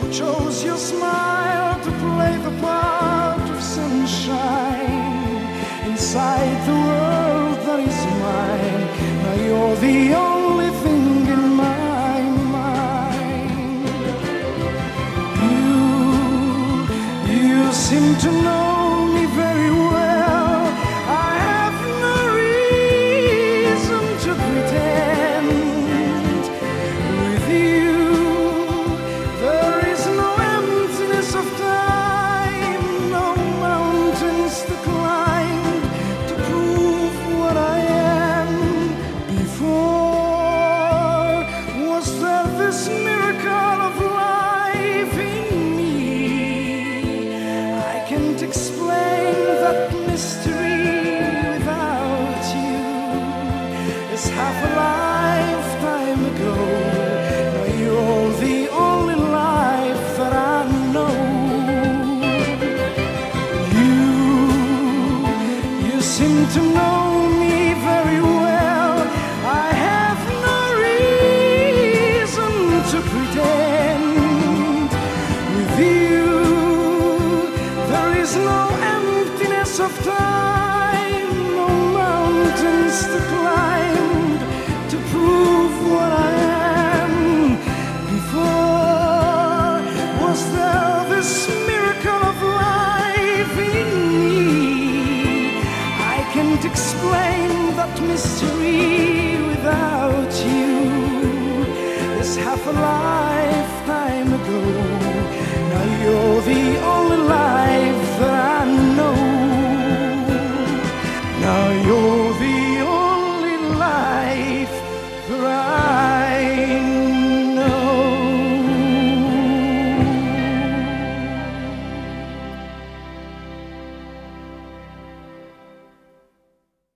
chose your smile to play the part of sunshine inside the world that is mine. Now you're the only thing in my mind. You seem to know me very well. I have no reason to pretend. With you there is no emptiness of time, no mountains to climb to prove what I am. Before, was there this miracle of life in me? I can't explain that mystery without you. It's half a lifetime ago. Now you're the only life that I know. You seem to know me very well. I have no reason to pretend. With you there is no emptiness of time, no mountains to climb to prove what I am. Before, was there this miracle of life in me? I can't explain that mystery without you. It's half a life